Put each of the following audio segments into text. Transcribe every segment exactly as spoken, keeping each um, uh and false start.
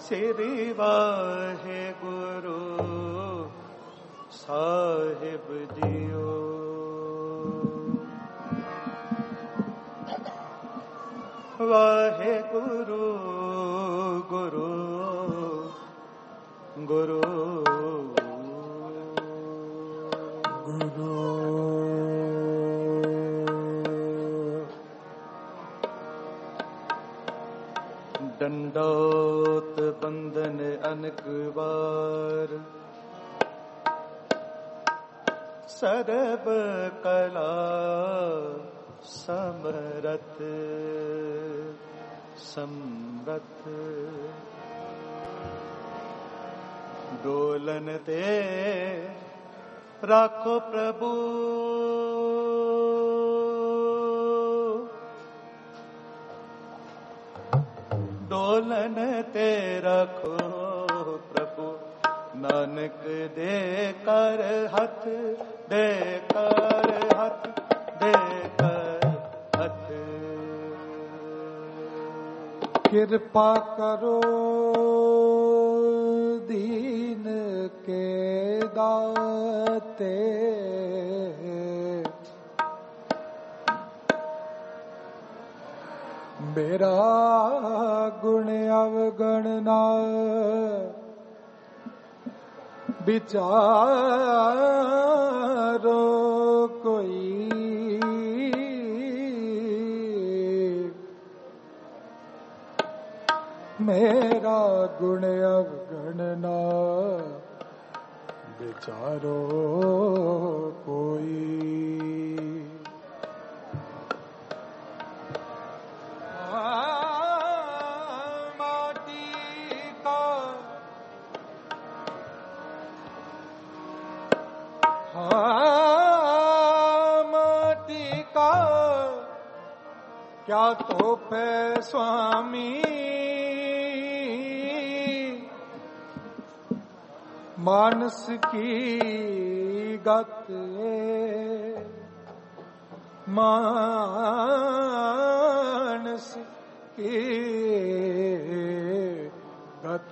श्री वाहे गुरु साहिब जियो। वाहे गुरु गुरु गुरु गुरु। दंडोत बंधन अनक बार, सर्व कला समरथ समरथ। डोलन ते राखो प्रभु, डोलन ते रखो प्रभु। नानक दे कर हथ, दे कर हथ, दे कर हथ। कृपा करो दीन के दाते, मेरा गुण अवगण ना विचारो कोई। मेरा गुण अवगण ना विचारो कोई। माटी का क्या तो पे स्वामी, मानस की गत मानस की गत।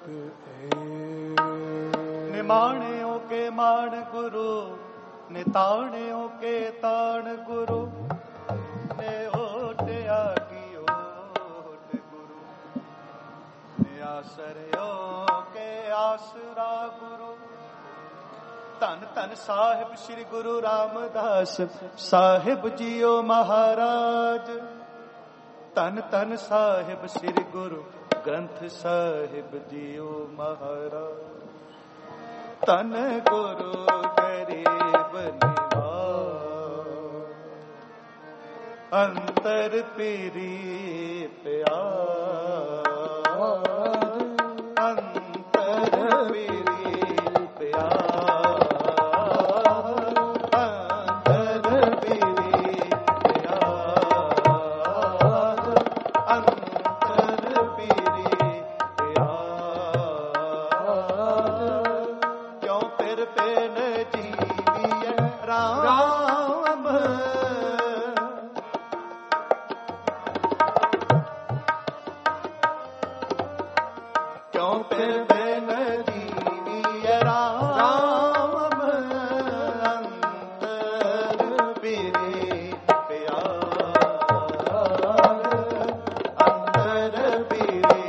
निमाणियों के मान गुरु, निताणियों के ताण गुरु। ने ओट आगी ओट गुरु, ने आसरियों के आसरा गुरु। धन धन साहिब श्री गुरु रामदास साहिब जियो महाराज। धन धन साहिब श्री गुरु ग्रंथ साहिब जियो महाराज। तन गुरु गरीब निवास, अंतर पीरी प्यार, अंतर पीरी प्यार, अंतर पीरी प्यार, अंतर पीरी राम। क्यों फिर बिन जीविय राम, अंतर पीरी प्यार, अंतर पीरी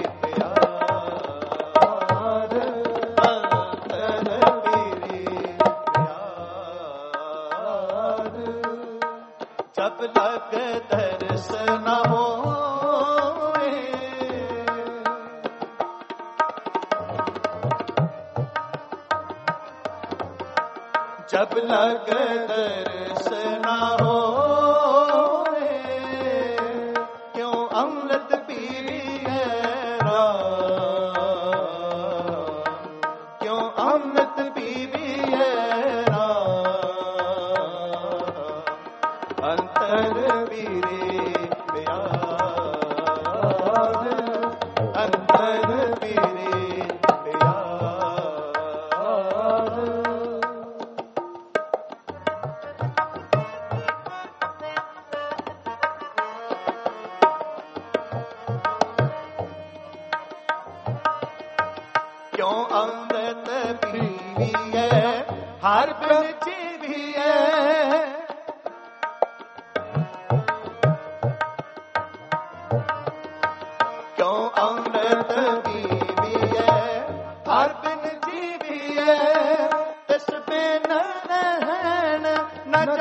प्यार, अंतर पीरी प्यार। जब लग दर्श न होए, जब लग दर्श न होए, क्यों अमृत पीरी है राम, क्यों अमृत पीरी है राम, अंतर पीरी प्यार, अंतर पीरी प्यार।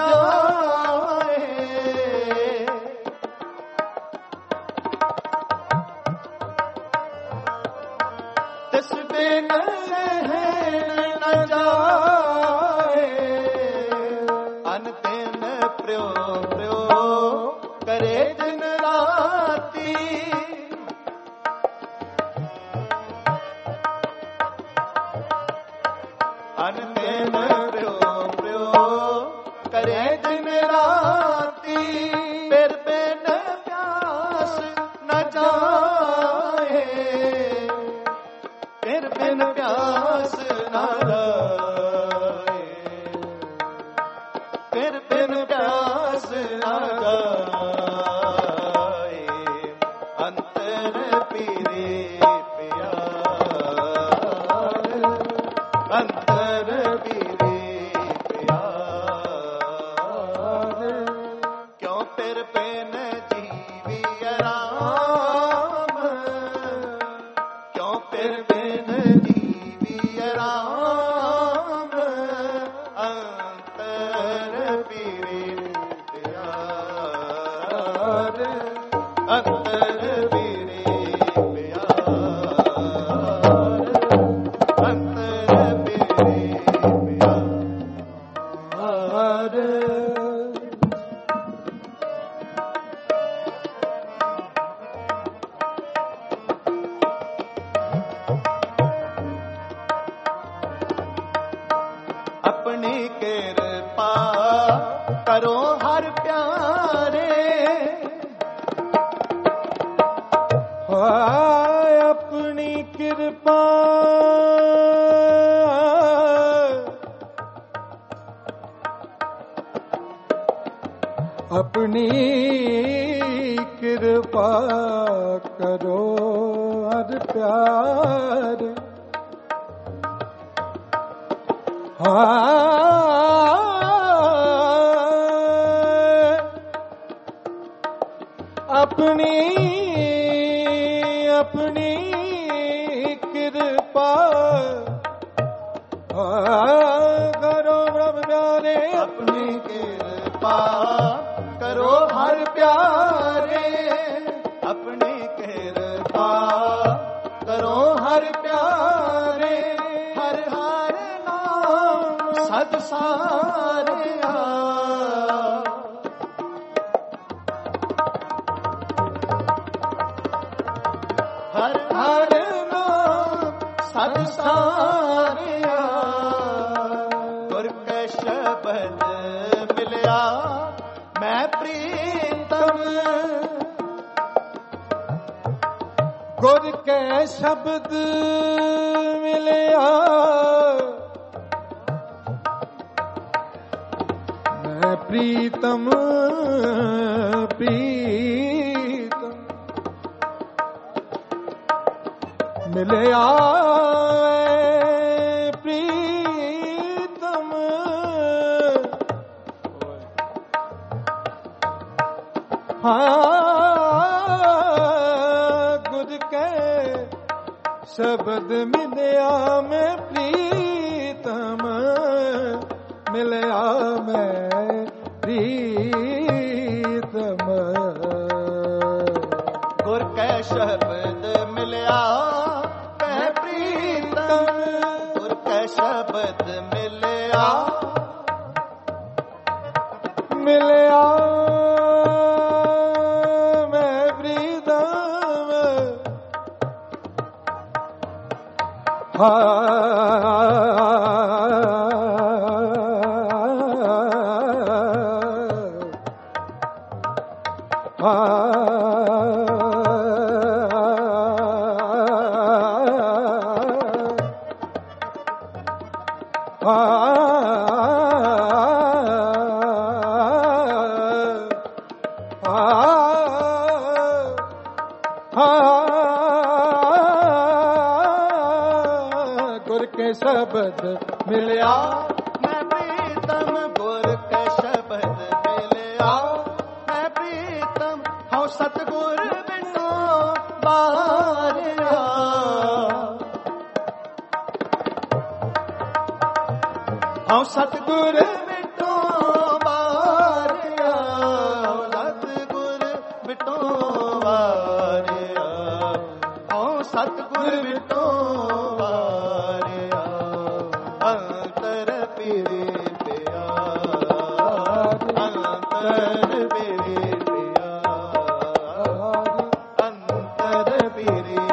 ਜਾਏ, ਤਿਸ ਬਿਨ ਰਹਿਣ ਨ ਜਾਏ, ਅਨ ਤਿਨ ਪ੍ਰਿਓ ਪ੍ਰਿਓ ਕਰੇ ਦਿਨ ਰਾਤੀ, ਅਨ ਤਿਨ ਪ੍ਰਿਓ ਪ੍ਰਿਓ ਕਰੇ ਦਿਨ ਰਾਤੀ, ਫਿਰ ਬਿਨ ਪਿਆਸ ਨ ਜਾਏ, ਫਿਰ ਬਿਨ ਪਿਆਸ ਨ ਜਾਏ, ਫਿਰ ਬਿਨ ਪਿਆਸ ਨ ਜਾਏ, ਅੰਤਰ ਪੀਰੇ ਪਿਆਰ, ਅੰਤਰ ਪੀਰੇ ਪਿਆਰ, ਕਿਉਂ ਫਿਰ ਬਿਨ ਜੀਵੀ ਆਰਾਮ, ਕਿਉਂ ਫਿਰ ਬਿਨ ਜੀਵੀ ਆਰਾਮ, ਅੰਤਰ ਪੀਰੇ ਪਿਆਰ, ਅੰਤਰ ਪੀਰੇ ਪਿਆਰ, ਅੰਤਰ ਪੀਰੇ ਪਿਆਰ। ਆਪਣੀ ਕਿਰਪਾ ਕਰੋ ਹਰ ਪਿਆਰੇ, ਹਾਏ ਆਪਣੀ ਕਿਰਪਾ ਆਪਣੀ ਕਿਰਪਾ ਕਰੋ ਹਰ ਪਿਆਰ, ਹਾਏ ਆਪਣੀ ਆਪਣੀ ਕਿਰਪਾ ਕਰੋ ਪ੍ਰਭ ਪਿਆਰੇ, ਆਪਣੀ ਕਿਰਪਾ ਕਰੋ ਹਰ ਪਿਆਰੇ, ਆਪਣੀ ਕਿਰਪਾ ਕਰੋ ਹਰ ਪਿਆਰੇ, ਹਰ ਹਰ ਨਾਮ ਸਦ ਸਾਰਿਆ, ਹਰ ਹਰ ਨਾਮ ਸਦ ਸਾਰਿਆ, ਗੁਰ ਕੈ ਸ਼ਬਦ ਮਿਲਿਆ ਮੈਂ ਪ੍ਰੀਤਮ, ਗੁਰ ਕੈ ਸ਼ਬਦ ਮਿਲਿਆ ਮੈਂ ਪ੍ਰੀਤਮ, ਪ੍ਰੀਤਮ ਮਿਲਿਆ ਪ੍ਰੀਤਮ, ਹਾਂ ਗੁਰ ਕੈ ਸ਼ਬਦ ਮਿਲਿਆ ਮੈਂ ਪ੍ਰੀਤਮ, ਮਿਲਿਆ ਮੈਂ ਪ੍ਰੀਤਮ, ਗੁਰ ਕੈ ਸ਼ਬਦ ਮਿਲਿਆ ਮੈਂ ਪ੍ਰੀਤਮ, ਗੁਰ ਕੈ ਸ਼ਬਦ ਮਿਲਿਆ ਮਿਲਿਆ ਮੈਂ ਪ੍ਰੀਤਮ, ਗੁਰ ਕੇ ਸ਼ਬਦ ਮਿਲਿਆ ਮੈਂ ਪ੍ਰੀਤਮ, ਗੁਰ ਕੈ ਸ਼ਬਦ ਮਿਲਿਆ ਮੈਂ ਪ੍ਰੀਤਮ, ਹਉ ਸਤਿਗੁਰ ਬਿਨੋ ਬਾਰਿਆ, ਹਉ ਸਤਿਗੁਰ ਬਿਨੋ ਬਾਰਿਆ, अंतर मेरे प्यार, अंतर मेरे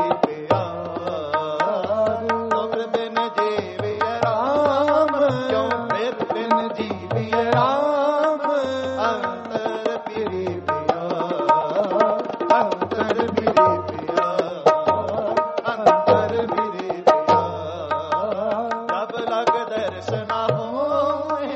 प्यार, तुम बिन जीविए राम, क्यों फिर बिन जीविए राम, अंतर मेरे प्यार, अंतर मेरे प्यार, अंतर मेरे प्यार, जब लग दर्शन होए,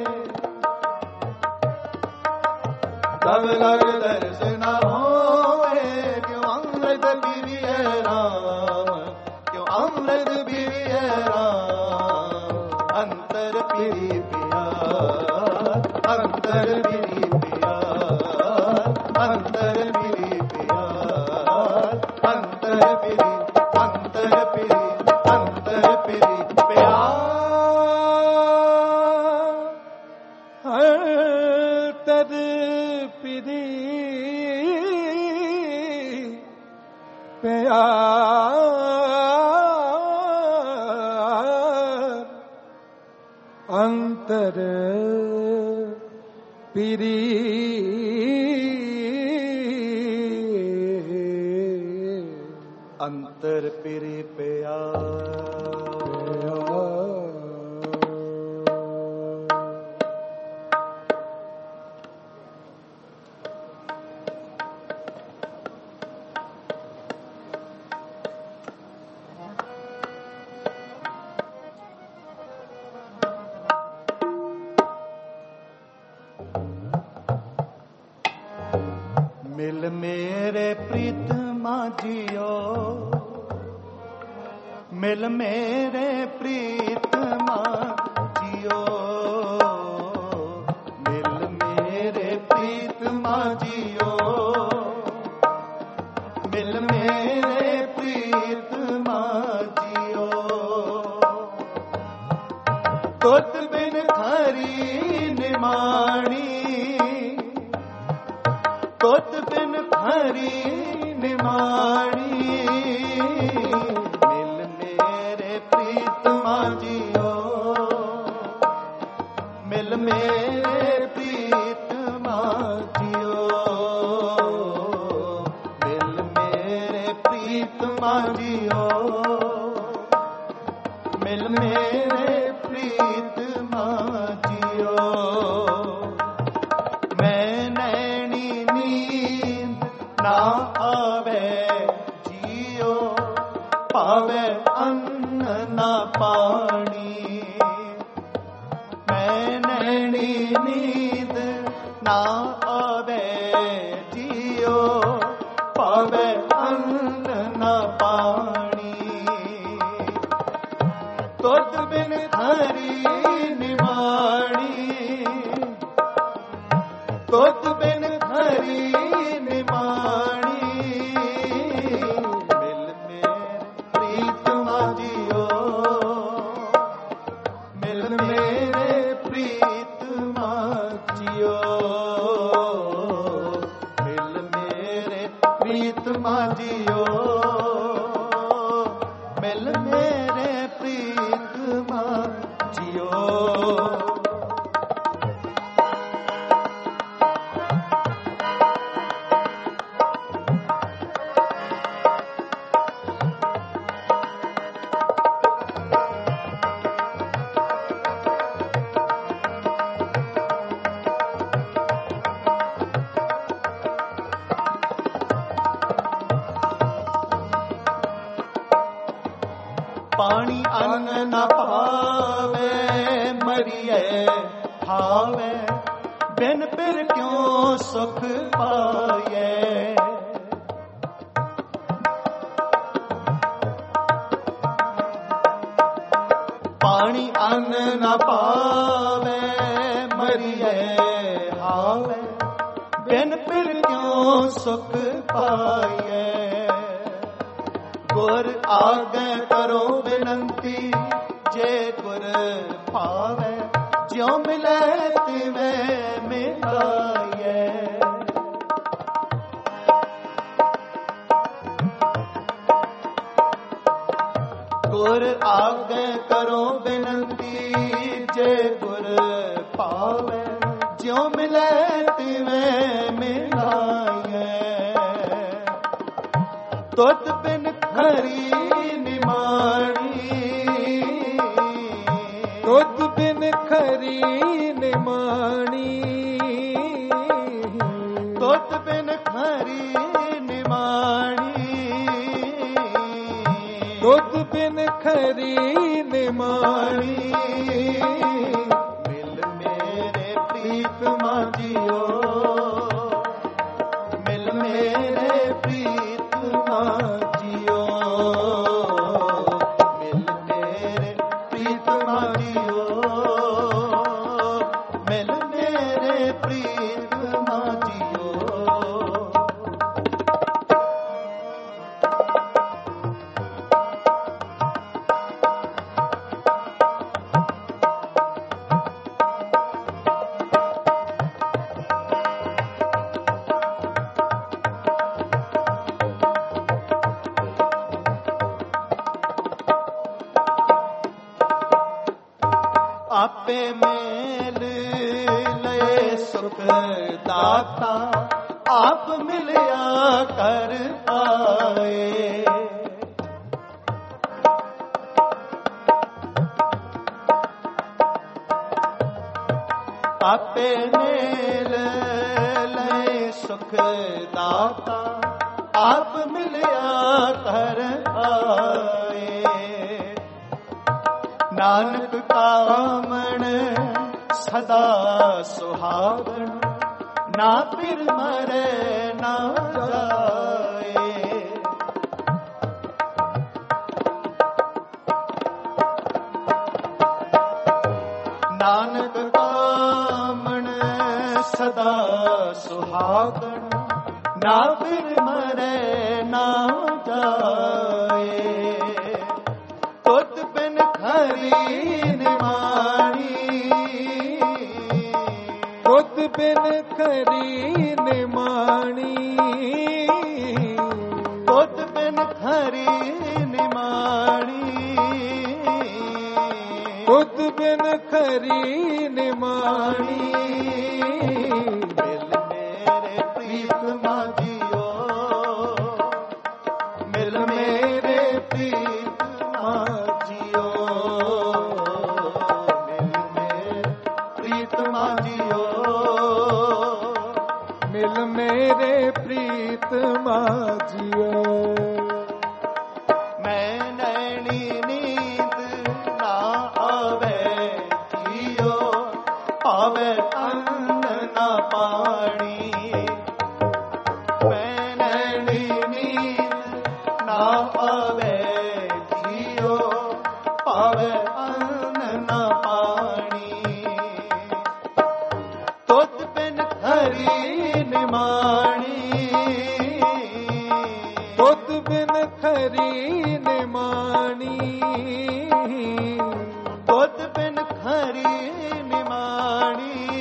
तब लग दर्शन होए, क्यों अमृत पीविए राम, क्यों अमृत पीविए राम, अंतर पीरी प्यार, अंतर पीरी प्यार, अंतर पीरी प्यार, अंतर पीरी, अंतर पीरी, अंतर पीरी प्यार, अंतर पीरी प्यार, अंतर पीरी अंतर पीरी प्यार। मिल मेरे प्रीतमा जियो, मिल मेरे प्रीतमा जियो, मिल मेरे प्रीतमा जियो, मिल मेरे प्रीतमा जियो, तुत बिन खरी निमाणी, तुत बिन खरी निमाणी, मिल मेरे प्रीतमा जियो, मिल मेरे प्रीतमा जियो, मिल मेरे प्रीतमा जियो, मिल मेरे प्रीतमा जियो, मैं नैनी नींद ना आवे जियो, पावे अन्न ना पानी, मैं नैनी नींद ना आवे जियो, पावे अन्न ना पानी, तुत बिन खरी निमाणी, तुत बिन खरी निमाणी, मिल मेरे प्रीतमा जियो, मिल मेरे प्रीतमा जियो, मिल मेरे प्रीतमा जियो, मिल मेरे प्रीतमा जियो। पानी अन्न न पावे, मरिए खावे, बिन फिर क्यों सुख पाए, पानी अन्न न पावे, मरिए खावे, बिन फिर क्यों सुख पाए, गुर आगे करो विनंती, जे गुर पावे, ज्यों मिले तिवें मिलाए, गुर आगे करो विनंती, जे गुर पावे, ज्यों मिले ਤਿਵੇਂ ਮਿਲਾਈਐ। ਤੁਧ ਬਿਨ ਖਰੀ ਨਿਮਾਣੀ, ਤੁਧ ਬਿਨ ਖਰੀ ਨਿਮਾਣੀ, ਤੁਧ ਬਿਨ ਖਰੀ ਨਿਮਾਣੀ, ਤੁਧ ਬਿਨ ਖਰੀ ਨਿਮਾਣੀ। ਮਿਲ ਮੇਰੇ ਪ੍ਰੀਤਮਾ ਜੀਓ, ਮਿਲ ਮੇਰੇ ਪ੍ਰੀਤਮਾ ਜੀਓ, ਮਿਲ ਮੇਰੇ ਪ੍ਰੀਤਮਾ ਜੀਓ, ਮਿਲ ਮੇਰੇ ਪ੍ਰੀਤਮਾ ਜੀਓ। ਆਪੇ ਮੇਲ ਲਏ ਸੁਖ ਦਾਤਾ, ਆਪ ਮਿਲਿਆ ਕਰ ਆਏ। ਆਪੇ ਮੇਲ ਲਏ ਸੁਖ ਦਾਤਾ, ਆਪ ਮਿਲਿਆ ਕਰ ਆਏ। ਨਾਨਕ ਕਾਮਣ ਸਦਾ ਸੁਹਾਗਣ, ਨਾ ਫਿਰ ਮਰੇ ਨਾ ਜਾਏ। ਨਾਨਕ ਕਾਮਣ ਸਦਾ ਸੁਹਾਗਣ, ਨਾ ਫਿਰ ਮਰੇ ਨਾ ਜਾਏ। ਤੁਧ ਬਿਨ ਖਰੀ ਨਿਮਾਣੀ, ਤੁਧ ਬਿਨ ਖਰੀ ਨਿਮਾਣੀ, ਤੁਧ ਬਿਨ ਖਰੀ ਨਿਮਾਣੀ, ਤੁਧ ਬਿਨ ਖਰੀ ਨਿਮਾਣੀ। ਮਿਲ ਮੇਰੇ ਪ੍ਰੀਤਮਾ ਜੀਓ, ਮਿਲ ਮੇਰੇ ਪ੍ਰੀਤਮਾ ਜੀਓ, ਮਿਲ ਮੇਰੇ ਪ੍ਰੀਤਮਾ ਜੀਓ, ਮਿਲ ਮੇਰੇ ਪ੍ਰੀਤਮਾ ਜੀਓ। ਮੈਂ ਨੈਣੀ ਨੀਂਦ ਨਾ ਆਵੇ ਜੀਓ, ਪਾਵੇ ਅੰਨ ਨਾ ਪਾਣੀ। ਮੈਂ ਨੈਣੀ ਨੀਂਦ ਨਾ ਆਵੇ ਜੀਓ, ਪਾਵੇ ਅੰਨ ਨਾ ਪਾਣੀ। ਤੁਧ ਬਿਨ ਖਰੀ ਨਿਮਾਣੀ, ਤੁਧ ਬਿਨ ਖਰੀ ਨਿਮਾਣੀ, ਤੁਧ ਬਿਨ ਖਰੀ ਨਿਮਾਣੀ,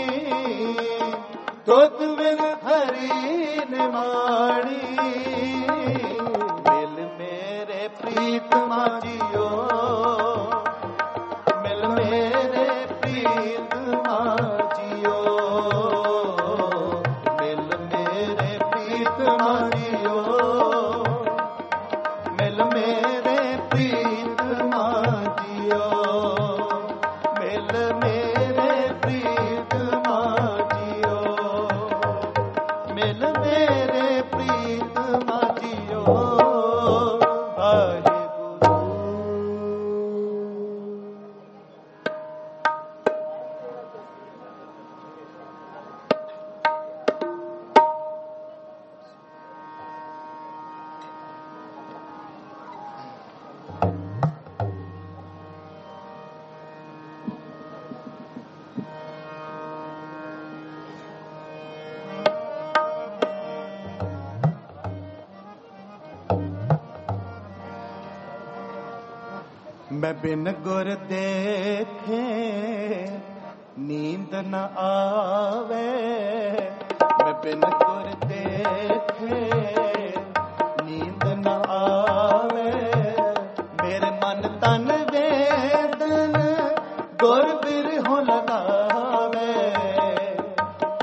ਤੁਧ ਬਿਨ ਖਰੀ ਨਿਮਾਣੀ। ਮਿਲ ਮੇਰੇ ਪ੍ਰੀਤਮਾ ਜੀਓ, ਮਿਲ ਮੇਰੇ ਪ੍ਰੀਤਮਾ ਜੀਓ, ਮਿਲ ਮੇਰੇ ਪ੍ਰੀਤਮਾ ਜੀਓ, ਮਿਲ ਮੇਰੇ ਪ੍ਰੀਤਮਾ ਜੀਓ, ਮਿਲ ਮੇਰੇ ਪ੍ਰੀਤਮਾ ਜੀਓ, ਮਿਲ ਮੇਰੇ ਪ੍ਰੀਤਮਾ ਜੀਓ। ਵਾਹਿਗੁਰੂ। मैं बिन गुर देखे नींद न आवे, मैं बिन गुर देखे नींद न आवे। मेरे मन तन वेदन गुर बिरहो लगावे,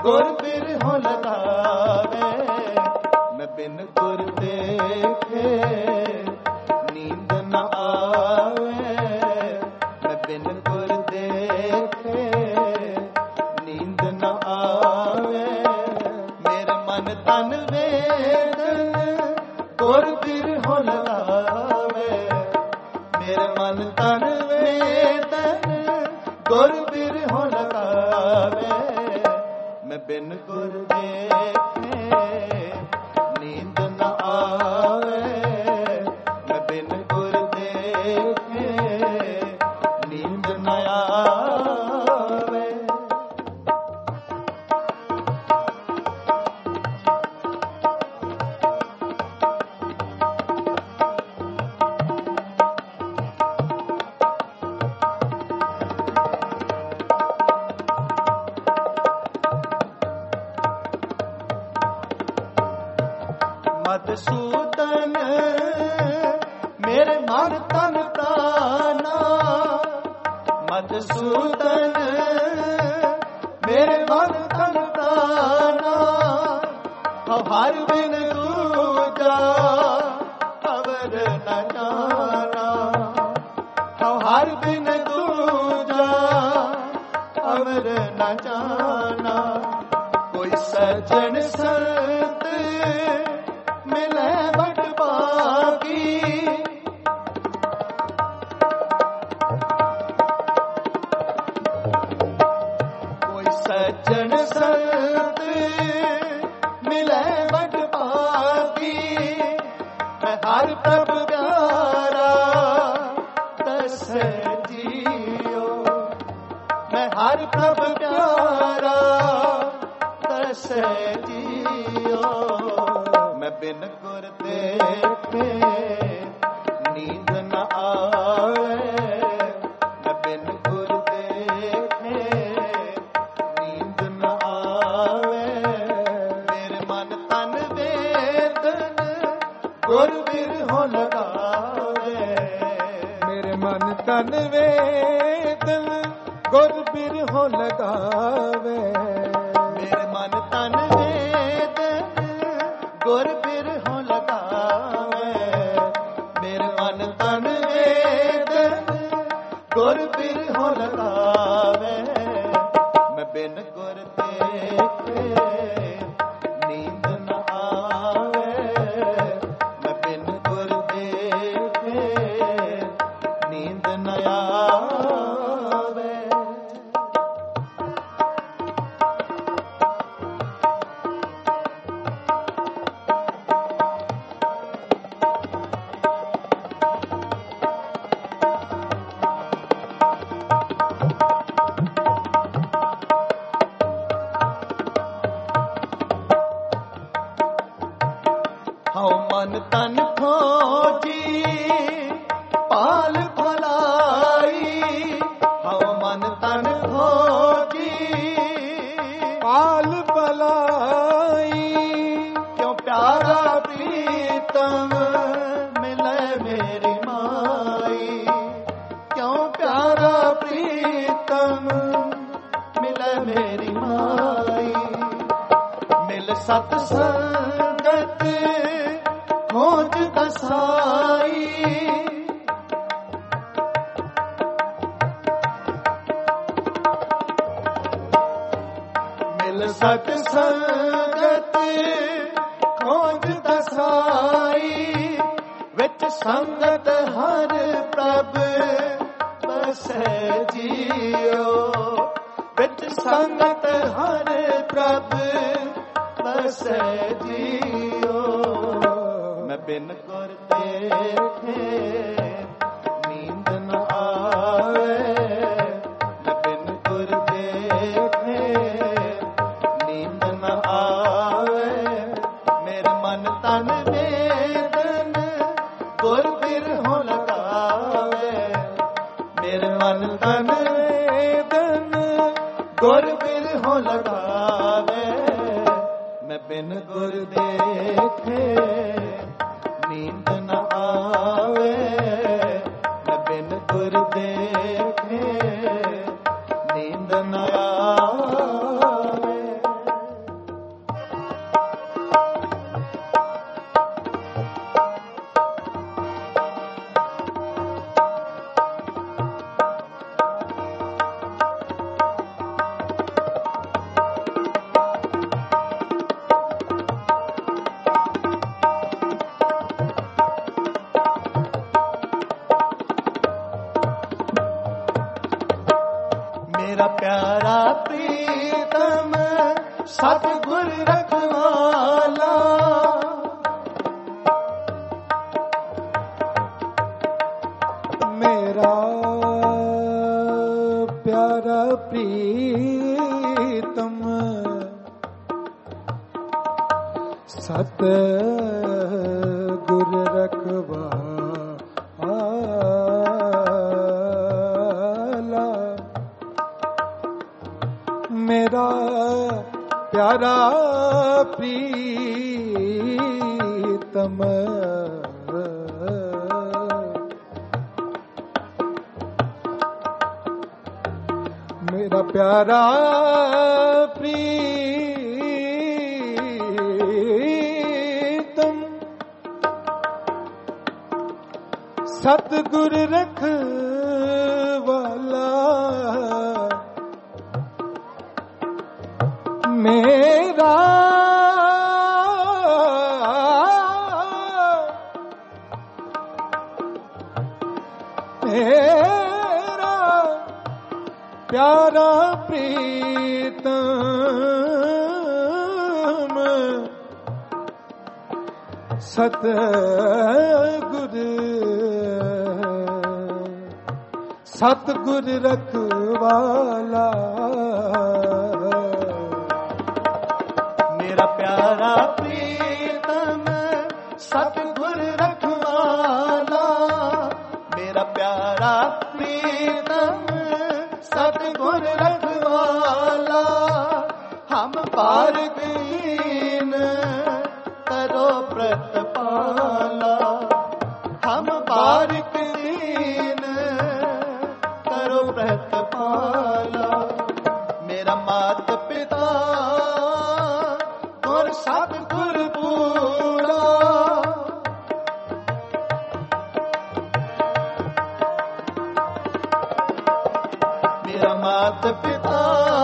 ਗੁਰ ਬਿਰਹੋਂ ਲਗਾਵੇ। ਮੈਂ ਬਿਨ ਗੁਰ ਦੇਖੇ ਨੀਂਦ ਨ ਆਵੇ। ਮੈਂ ਬਿਨ ਗੁਰ ਦੇਖੇ ਨੀਂਦ ਨ ਆਵੇ। ਮੇਰੇ ਮਨ ਤਨ ਵੇਦਨ ਗੁਰ ਬਿਰਹੋਂ ਲਗਾਵੇ। ਮੇਰੇ ਮਨ ਤਨ ਵੇਦਨ ਗੁਰ ਬਿਰਹੋਂ ਲਗਾਵੇ। ਮੈਂ ਬਿਨ ਗੁਰ ਦੇਖੇ ਨੀਂਦ ਨ ਆਵੇ। ਮੈਂ ਬਿਨ ਗੁਰ ਦੇਖੇ ਨੀਂਦ ਨ ਆਵੇ। ਮਧੂਸੂਦਨ ਮੇਰੇ ਮਨ ਤਨ ਪ੍ਰਾਨਾ। ਮਧੂਸੂਦਨ ਮੇਰੇ ਮਨ ਤਨ ਪ੍ਰਾਨਾ। ਹਰ ਬਿਨ ਦੂਜਾ ਅਵਰ ਨ ਜਾਣਾ। ਹਰ ਬਿਨ ਦੂਜਾ ਅਵਰ ਨ ਜਾਣਾ। ਕੋਈ ਸਜਣ ਸੰਤ ਮਿਲੇ ਬਟ ਬਾਗੀ। ਕੋਈ ਸੱਜਣ ਸੰਤ ਮਿਲੇ ਬਟ ਬਾਗੀ। ਮੈਂ ਹਰ ਪ੍ਰਭ ਪਿਆਰਾ ਤਸੈ ਜੀਓ। ਮੈਂ ਹਰ ਪ੍ਰਭ ਪਿਆਰਾ ਤਸੈ ਜੀਓ। ਮੈਂ ਬਿਨ ਗੁਰ ਦੇਖੇ ਨੀਂਦ ਨ ਆਵੇ। ਮੈਂ ਬਿਨ ਗੁਰ ਦੇਖੇ ਨੀਂਦ ਨ ਆਵੇ। ਮੇਰੇ ਮਨ ਤਨ ਵੇਦਨ ਗੁਰ ਬਿਰਹੋਂ ਲਗਾਵੇ। ਮੇਰੇ ਮਨ ਤਨ ਵੇਦਨ ਗੁਰ ਬਿਰਹੋਂ ਲਗਾਵੇ। ਮੇਰੇ ਮਨ ਤਨ ਵੇਦਨ ਗੁਰ ਬਿਰਹੋਂ ਲਗਾਵੇ। ਮੇਰੇ ਮਨ ਤਨ ਵੇਦਨ ਗੁਰ ਬਿਰਹੋਂ ਲਗਾਵੇ। ਮੈਂ ਬਿਨ ਗੁਰ ਦੇਖੇ ਨੀਂਦ ਨ ਆਵੇ। ਮੈਂ ਬਿਨ ਗੁਰ ਦੇਖੇ ਨੀਂਦ ਨ ਆਵੇ। ਹਉ ਮਨ ਤਨ ਖੋਜੀ ਪਾਲ ਭਲਾਈ। ਹਉ ਮਨ ਤਨ ਖੋਜੀ ਪਾਲ ਭਲਾਈ। ਕਿਉ ਪਿਆਰਾ ਪ੍ਰੀਤਮ ਮਿਲੇ ਮੇਰੀ ਮਾਈ। ਕਿਉ ਪਿਆਰਾ ਪ੍ਰੀਤਮ ਮਿਲੇ ਮੇਰੀ ਮਾਈ। ਮਿਲ ਸਤ ਸੰਗਤ ਖੋਜ ਦਸਾਈ। ਮਿਲ ਸਤ ਸੰਗਤ ਖੋਜ ਦਸਾਈ। ਵਿੱਚ ਸੰਗਤ ਹਰ ਪ੍ਰਭ ਬਸੈ ਜੀਓ। ਵਿੱਚ ਸੰਗਤ ਹਰ ਪ੍ਰਭ ਬਸੈ ਜੀਓ। ਮੈਂ ਬਿਨ ਗੁਰ ਦੇਖੇ ਨੀਂਦ ਨ ਆਵੇ। ਮੈਂ ਬਿਨ ਗੁਰ ਦੇਖੇ ਨੀਂਦ ਨ ਆਵੇ। ਮੇਰੇ ਮਨ ਤਨ ਵੇਦਨ ਗੁਰ ਬਿਰਹੋਂ ਲਗਾਵੇ। ਮੇਰੇ ਮਨ ਤਨ ਵੇਦਨ ਗੁਰ ਬਿਰਹੋਂ ਲਗਾਵੇ। ਮੈਂ ਬਿਨ ਗੁਰ ਦੇਖੇ ਨੀਂਦ ਨ ਆਵੇ। ਮੈਂ ਬਿਨ ਗੁਰ ਦੇਖੇ ਨੀਂਦ ਨ ਆਵੇ। मेरा प्यारा प्रीतम सतगुर रखवाला, मेरा प्यारा प्रीतम सतगुर रखवाला, मेरा प्यारा प्रीतम मेरा प्यारा प्रीतम सतगुर रखवाला, मेरा मेरा प्यारा प्रीतम सतगुर सतगुर रखवाला, मेरा प्यारा प्रीतम सतगुर रखवाला, मेरा प्यारा प्रीतम सतगुर रखवाला, हम पारक दीन करो प्रतिपाला, हम पारक दीन करो प्रतिपाला, मेरा मात पिता और सतगुर पूरा, मेरा मात पिता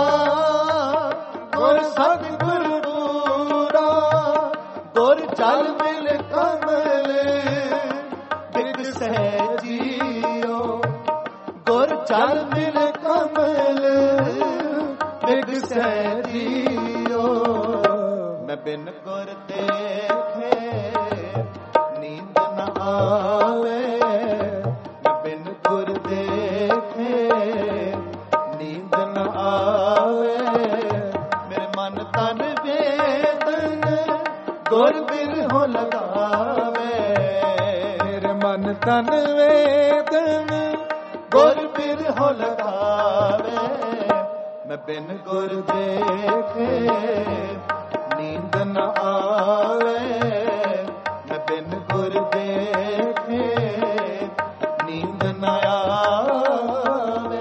और सतगुर पूरा, गुर जल मिल कमल बिग सहजियो, गुर जल मिल कमल बिग सहजियो, मैं बिन गुर देखे नींद न आवे, मैं बिन गुर देखे नींद न आवे, मेरे मन तन वेदन गुर बिरहो लगावे, मेरे मन तन वेदन गुर बिरहो लगावे, मैं बिन गुर देखे नींद न आवे, मैं बिन गुर देखे नींद न आवे।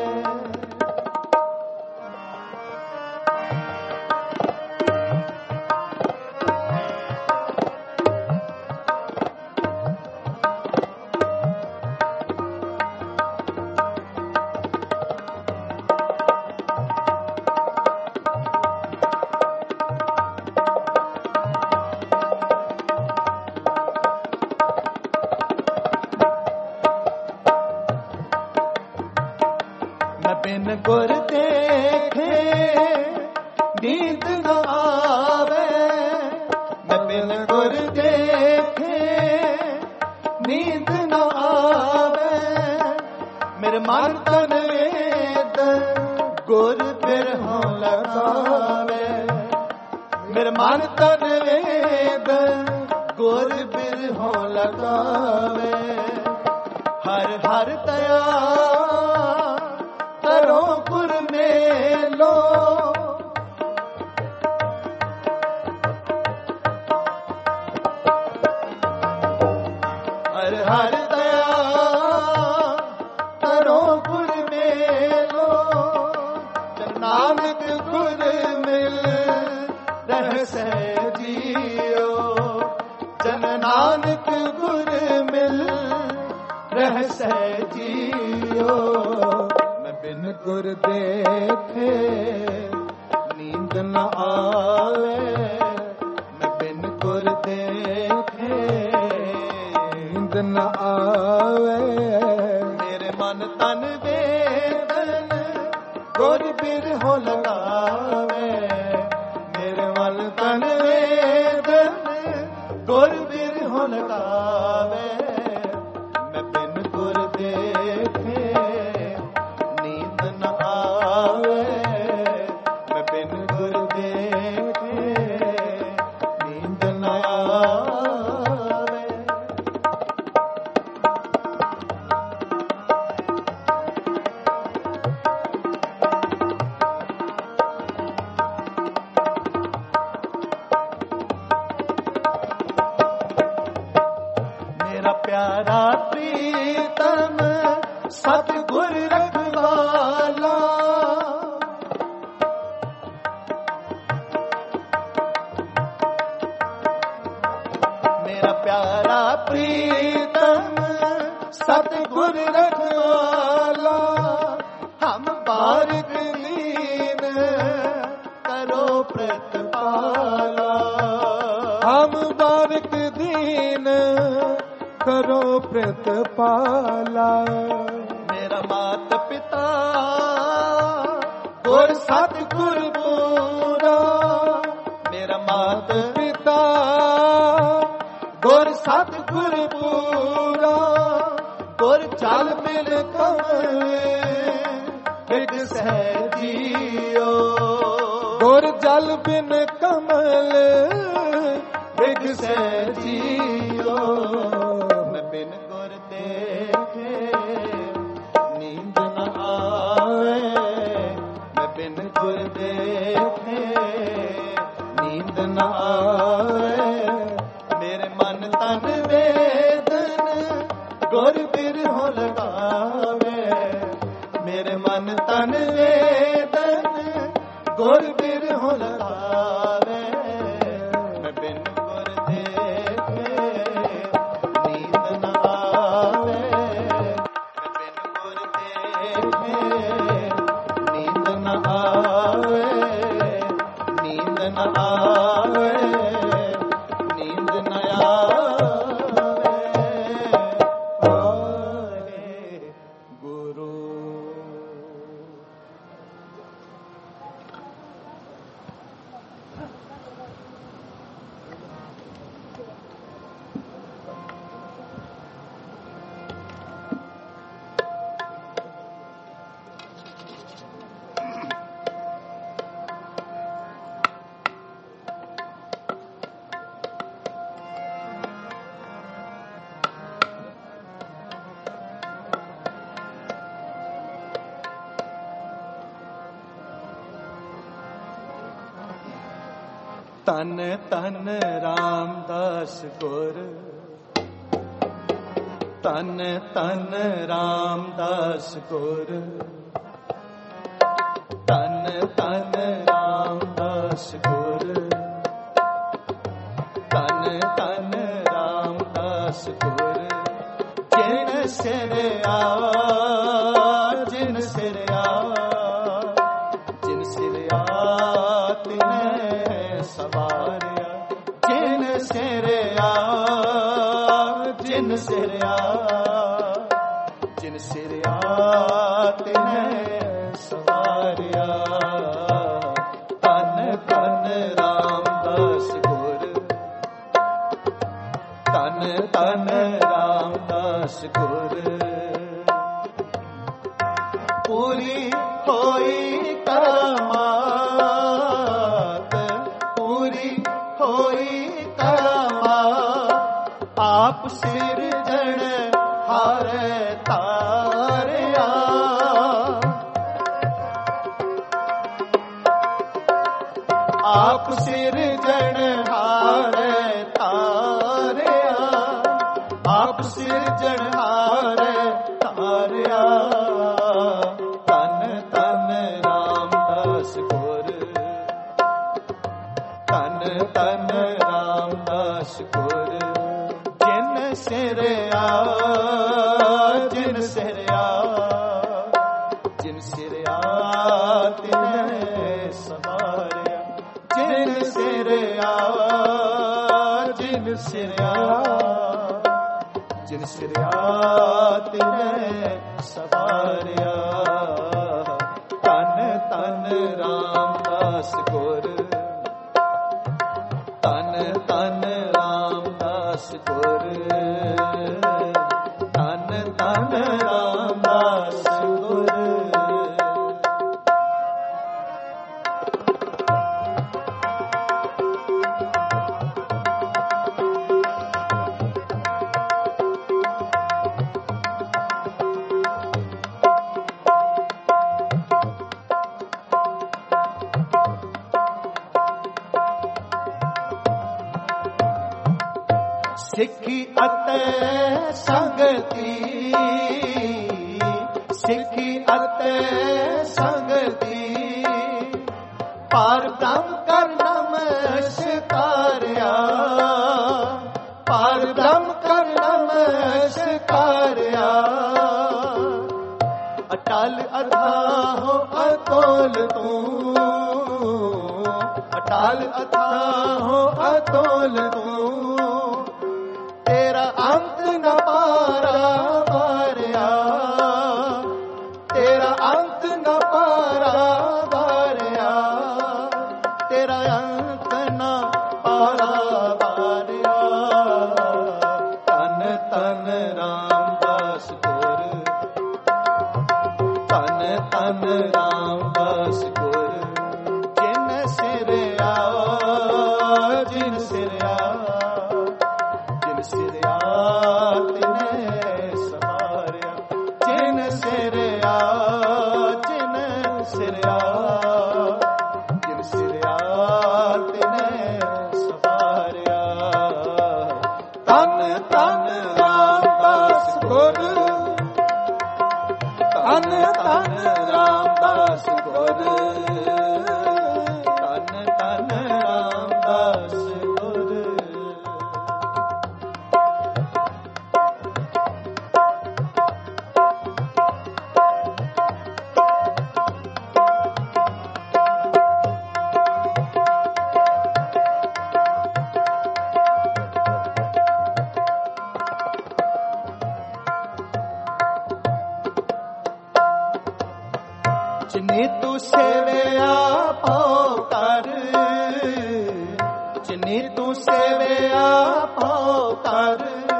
बिन गुर देखे नींद न आवे, मैं बिन गुर देखे नींद न आवे, मेरे मन तन वेद गुर बिरहो लगावे, मेरे मन तन वेद गुर बिरहो लगावे, हर हर दया करो गुर मेलो, हर हर दया करो गुर मेलो, जन नानक गुर मिल रह सहजियो, जन नानक गुर मिल रह सहजियो, बिन गुर देखे नींद न आवे, मैं बिन गुर देखे नींद न आवे, मेरे मन तन वेदन गुर ਬਿਰਹੋ ਲਗਾਵੇ ਮੇਰੇ ਮਨ ਤਨ ਵੇਦਨ ਗੁਰ ਬਿਰਹੋ ਲਗਾਵੇ ਮੈਂ ਬਿਨ ਗੁਰ ਦੇਖੇ ਨੀਂਦ ਨ ਆਵੇ ਮੈਂ ਬਿਨ ਗੁਰ ਦੇਖੇ ਨੀਂਦ ਨ ਆਵੇ। ਮੇਰਾ ਪਿਆਰਾ ਪ੍ਰੀਤਮ ਸਤਿਗੁਰ ਰਖਵਾਲਾ ਮੇਰਾ ਪਿਆਰਾ ਪ੍ਰੀਤਮ ਸਤਿਗੁਰ ਰਖਵਾਲਾ ਹਮ ਬਾਰਿਕ ਦੀਨ ਕਰੋ ਪ੍ਰਤਪਾਲਾ ਹਮ ਬਾਰਿਕ ਦੀਨ ਕਰੋ ਪ੍ਰਤਪਾਲਾ ਮੇਰਾ ਮਾਤ ਪਿਤਾ ਗੁਰ ਸਤਿਗੁਰ ਪੂਰਾ ਮੇਰਾ ਮਾਤ ਪਿਤਾ ਗੁਰ ਸਤਿਗੁਰ ਪੂਰਾ ਗੁਰ ਚਲ ਮਿਲ ਕਮਲ ਬਿਗ ਸਹਿ ਜੀਓ ਗੁਰ ਜਲ ਬਿਨ ਕਮਲ ਬਿਗ ਸਹਿ ਜੀਓ ਮੈਂ ਬਿਨ ਗੁਰ ਦੇਖੇ ਨੀਂਦ ਨ ਆਵੇ ਮੈਂ ਬਿਨ ਗੁਰ ਦੇਖੇ ਨੀਂਦ ਨ ਆਵੇ ਮੇਰੇ ਮਨ ਤਨ ਵੇਦਨ ਗੁਰ ਬਿਰਹੋ ਲਗਾਵੇ ਮੇਰੇ ਮਨ ਤਨ ਵੇਦਨ ਗੁਰ ਬਿਰਹੋ ਲਗਾਵੇ ਮੈਂ ਬਿਨ ਗੁਰ ਦੇਖੇ ਨੀਂਦ ਨ ਆਵੇ ਮੈਂ ਬਿਨ ਗੁਰ ਦੇਖੇ ਨੀਂਦ ਨ ਆਵੇ ਨੀਂਦ ਨ ਆਵੇ ਨੀਂਦ ਨ ਆਵੇ ਆਏ ਗੁਰੂ। ਤਨ ਤਨ ਰਾਮਦਾਸ ਗੁਰ ਤਨ ਤਨ ਰਾਮਦਾਸ ਗੁਰ ਤਨ ਤਨ ਰਾਮਦਾਸ ਗੁਰ ਤਨ ਤਨ ਰਾਮਦਾਸ ਗੁਰ ਜਿਨ ਸਿਰ ਆ ਜਿਨ ਸਿਰ ਆ ਜਿਨ ਸਿਰ ਆ ਤਿਨੇ ਸਵਾਰਿਆ ਜਿਨ ਸਿਰ ਆ ਜਿਨ ਸਿਰ ਆ ਜਿਨ ਸਿਰ ਆ ਤਿਨੇ ਸਵਾਰਿਆ ਤਨ ਤਨ ਰਾਮਦਾਸ ਗੁਰ ਤਨ ਤਨ ਰਾਮਦਾਸ ਗੁਰ ਪੂਰੀ ਹੋਈ ਕਰਮਾਤ ਪੂਰੀ ਹੋਈ ਕਰਮਾਤ ਆਪ ਸਿਰਜਣ ਹਾਰੇ ਤਾਰਿਆ ਆਪ ਸਿਰਜਣ ਹਾਰੇ ਤਾਰਿਆ ਆਪ ਸਿਰਜਣ ਹਾਰੇ ਤਾਰਿਆ ਤਨ ਤਨ ਰਾਮਦਾਸ ਗੁਰ ਤਨ ਤਨ ਰਾਮਦਾਸ ਗੁਰ ਜਿਨ ਸਿਰ ਆ ਜਿਨ ਸਿਰ ਆ ਜਿਨ ਸਿਰ ਆ ਤਿਨੇ ਸਵਾਰਿਆ ਜਿਨ ਸਿਰ ਆ ਜਿਨ ਸਿਰ ਆ ਜਿਨ ਸਿਰ ਆ ਤਿਨੇ ਸਵਾਰਿਆ ਤਨ ਤਨ ਰਾਮਦਾਸ ਗੁਰ ਧੰਨ ਧੰਨ ਰਾਮਦਾਸ ਗੁਰ ਧੰਨ ਧੰਨ ਰਾਮਦਾਸ ਗੁਰ ਸਿੱਖੀ ਅਤੇ ਸੰਗਤੀ ਸਿੱਖੀ ਅਤੇ ਸੰਗਤੀ ਪਰ ਬ੍ਰਹਮ ਕਰ ਨਮਸਕਾਰਿਆ ਪਰ ਬ੍ਰਹਮ ਕਰ ਨਮਸਕਾਰਿਆ ਅਟਲ ਅਥਾਹੁ ਅਤੁਲ ਤੂੰ ਅਟਲ ਅਥਾਹੁ ਅਤੁਲ ਤੂੰ ਤੇਰਾ ਅੰਤ ਨ ਪਾਰਾ ਵਾਰਿਆ ਤੇਰਾ ਅੰਤ ਨ ਪਾਰਾ ਵਾਰਿਆ ਤੇਰਾ ਅੰਤ ਨ ਪਾਰਾ ਵਾਰਿਆ ਧੰਨ ਧੰਨ ਰਾਮਦਾਸ ਗੁਰ ਧੰਨ ਧੰਨ ਰਾਮਦਾਸ ਗੁਰ ਜਿਨ ਸਿਰਿਆ ਜਿਨ ਸਿਰਿਆ ਸਿਰਿਆ ਤਿਨੇ ਸਵਾਰਿਆ ਜਿਨ ਸਿਰਿਆ ਜਿਨ ਸਿਰਿਆ ਜਿਨ ਸਿਰਿਆ ਤਿਨੇ ਸਵਾਰਿਆ ਧੰਨ ਧੰਨ ਰਾਮਦਾਸ ਗੁਰ ਧੰਨ ਧੰਨ ਰਾਮਦਾਸ ਗੁਰ ਧੰਨ ਧੰਨ ਰਾਮਦਾਸ ਗੁਰ ਜਿਨੇ ਤੂੰ ਸੇਵਿਆ ਪਾਉ ਕਰ ਜਿਨੇ ਤੂੰ ਸੇਵਿਆ ਪਾਉ ਕਰ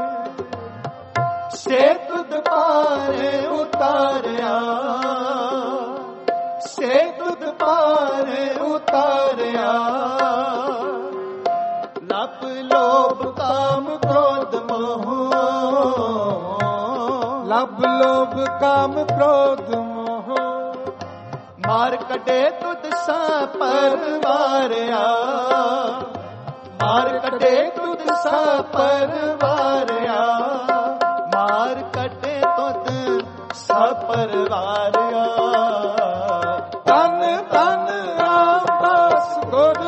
ਸੇ ਤੁਧ ਪਾਰੇ ਉਤਾਰਿਆ ਸੇ ਤੁਧ ਪਾਰੇ ਉਤਾਰਿਆ ਲੱਭ ਲੋਭ ਕਾਮ ਕ੍ਰੋਧ ਮੋਹ ਲੱਭ ਲੋਭ ਕਾਮ ਕ੍ਰੋਧ ਮੋਹ ਮਾਰ ਕੱਢੇ ਤੁਧ ਸਾ ਪਰਵਾਰਿਆ ਮਾਰ ਕੱਢੇ ਤੁਧ ਸਾ ਪਰਵਾਰਿਆ ਮਾਰ ਕੱਢੇ ਤੁਧ ਸਾ ਪਰਵਾਰਿਆ ਧੰਨ ਧੰਨ ਰਾਮਦਾਸ ਗੁਰ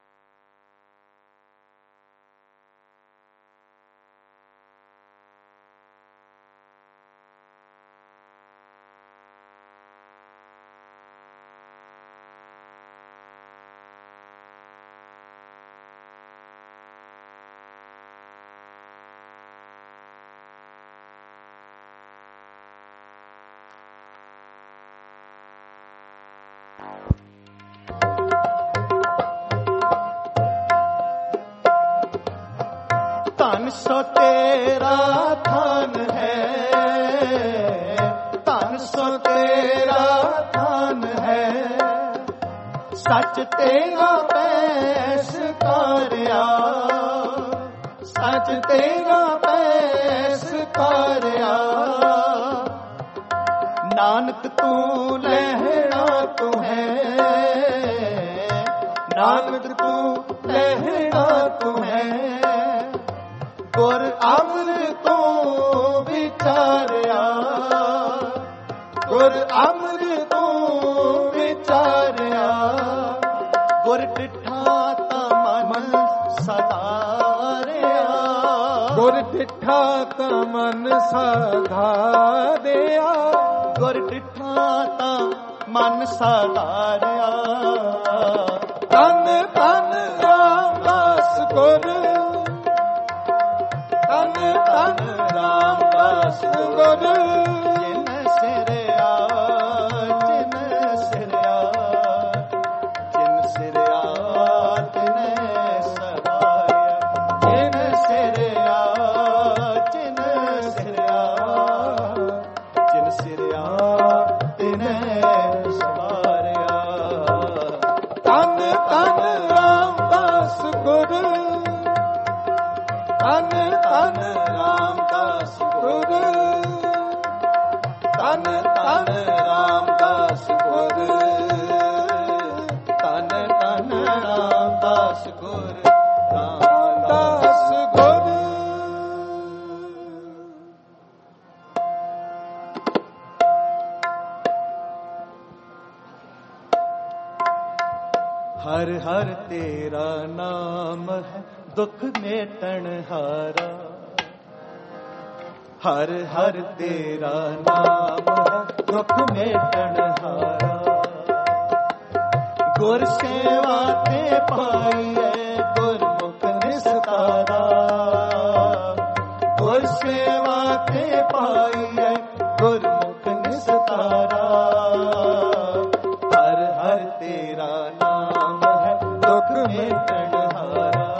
ਧਨ ਸੋ ਤੇਰਾ ਥਾਨ ਹੈ ਧਨ ਸੋ ਤੇਰਾ ਥਾਨ ਹੈ ਸੱਚ ਤੇਰਾ ਪੈਸ ਕਾਰਿਆ ਸੱਚ ਤੇਰਾ ਪੈਸ ਕਾਰਿਆ ਨਾਨਕ ਤੂੰ ਲਹਿਣਾ ਤੂੰ ਹੈ ਨਾਨਕ ਤੂੰ ਲਹਿਣਾ ਤੂੰ ਹੈ ਗੁਰ ਅੰਮ੍ਰਿਤ ਤੋਂ ਵਿਚਾਰਿਆ ਗੁਰ ਅੰਮ੍ਰਿਤ ਤੋਂ ਵਿਚਾਰਿਆ ਗੁਰ ਡਿਠਾ ਤਾਂ ਮਨ ਸਧਾਰਿਆ ਗੁਰ ਡਿਠਾ ਤਾਂ ਮਨ ਸਧਾਰਿਆ ਗੁਰ ਡਿਠਾ ਤਾਂ ਮਨ ਸਧਾਰਿਆ ਧੰਨ ਧੰਨ ਰਾਮਦਾਸ ਗੁਰ ਧੰਨ ਧੰਨ ਰਾਮਦਾਸ ਗੁਰ ਜਿਨ ਸਿਰਿਆ ਜਿਨ ਸਿਰਿਆ ਜਿਨ ਤਿਨੈ ਸਵਾਰਿਆ। ਧੰਨ ਧੰਨ ਰਾਮਦਾਸ ਗੁਰ, ਧੰਨ ਧੰਨ ਰਾਮਦਾਸ ਗੁਰ, ਧੰਨ ਧੰਨ ਰਾਮਦਾਸ ਗੁਰ, ਧੰਨ ਧੰਨ ਰਾਮਦਾਸ ਗੁਰ, ਰਾਮਦਾਸ ਗੁਰ। ਹਰ ਹਰ ਤੇਰਾ ਨਾਮ ਹੈ ਦੁੱਖ ਮੇਟਣ ਹਾਰਾ। ਹਰ ਹਰ ਤੇਰਾ ਨਾਮ ਹੈ ਦੁੱਖ ਮੇਟਣ ਹਾਰਾ। ਗੁਰ ਸੇਵਾ ਤੇ ਪਾਈਐ ਗੁਰਮੁਖ ਨਿਸਤਾਰਾ। ਗੁਰ ਸੇਵਾ ਤੇ ਪਾਈਐ ਗੁਰਮੁਖ ਨਿਸਤਾਰਾ। ਹਰ ਹਰ ਤੇਰਾ ਨਾਮ ਹੈ ਦੁੱਖ ਮੇਟਣ ਹਾਰਾ।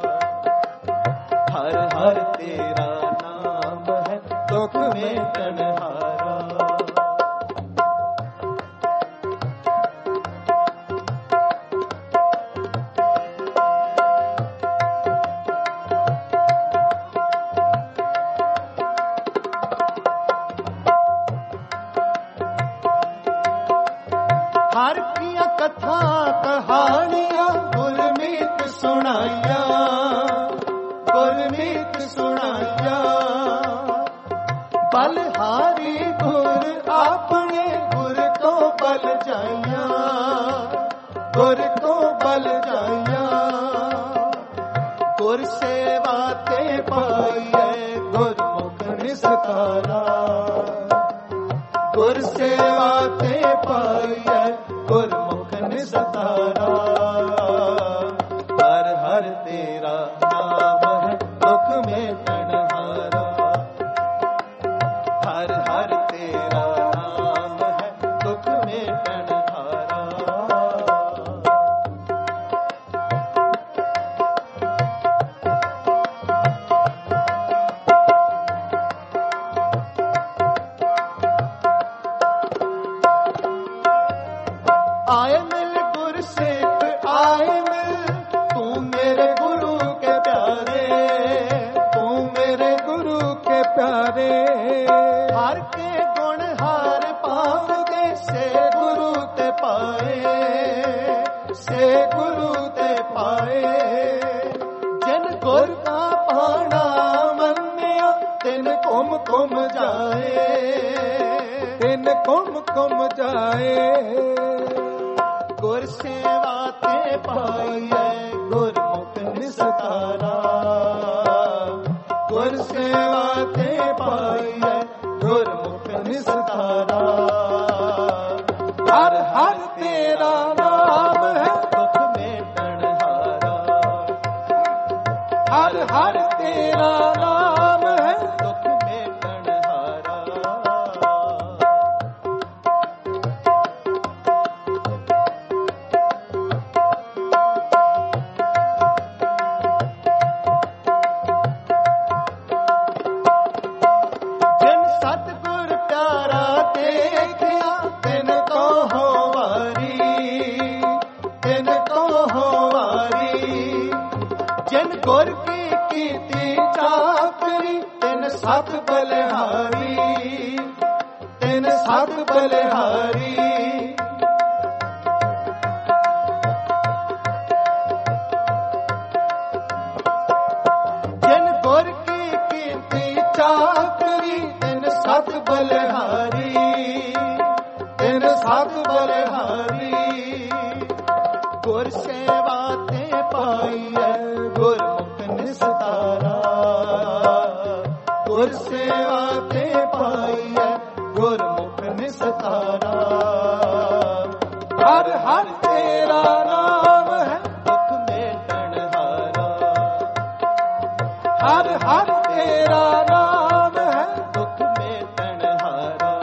ਹਰ ਹਰ ਤੇਰਾ ਨਾਮ ਹੈ ਦੁੱਖ ਮੇਟਣ ਹਾਰਾ। ਹਰ ਕੀਆਂ ਕਥਾ ਕਹਾਣੀਆਂ ਗੁਰਮੀਤ ਸੁਣਾਈਆਂ। ਗੁਰਮੀਤ ਸੁਣਾਈਆਂ। ਬਲਹਾਰੀ ਗੁਰ ਆਪਣੇ ਗੁਰ ਤੋਂ ਬਲ ਜਾਈਆਂ। ਗੁਰ ਤੋਂ ਬਲ ਜਾਈਆਂ। ਗੁਰ ਸੇਵਾ ਤੇ ਪਾਈਐ ਗੁਰਮੁਖ ਨਿਸਤਾਰਾ। ਗੁਰ ਸੇਵਾ ਤੇ ਪਾਈਐ ਗੁਰਮੁਖ ਨਿਸਤਾਰਾ। ਹਰ ਹਰ ਤੇਰਾ ਨਾਮ ਹੈ ਦੁੱਖ ਮੇਟਣ ਹਾਰਾ। ਹਰ ਹਰ ਤੇਰਾ ਨਾਮ ਹੈ ਦੁੱਖ ਮੇਟਣ ਹਾਰਾ। आए मिल गुर सिख आए मिल तू मेरे गुरु के प्यारे। तू मेरे गुरु के प्यारे। हर के गुण हार पावगे से गुरु ते पाए। से गुरु ते पाए। जिन गुर का पाना मन्निया तिन कुम कुम जाए। तिन कुम कुम जाए। गुर सेवा ते पाईਐ गुरमुख निस्तारा। गुर सेवा ते पाईਐ गुरमुख निस्तारा। हर हर तेरा नाम है दुख मेटण हारा। हर हर तेरा नाम है दुख मेटण हारा। जिन सतगुर प्यारा देखिया तिन को हो वारी। तिन को हो वारी। जिन गुर की कीती चाकरी तिन सत बलिहारी। तिन सत बलिहारी। जिन गुर की कीर्ति चाकरी तिन सत बलिहारी। तिन सत बलिहारी। गुर सेवा ते पाईਐ गुरमुख निस्तारा। गुर सेवा ते पाईਐ गुरमुख निस्तारा। हर हर तेरा नाम है दुख मेटण हारा। हर हर तेरा नाम है दुख मेटण हारा।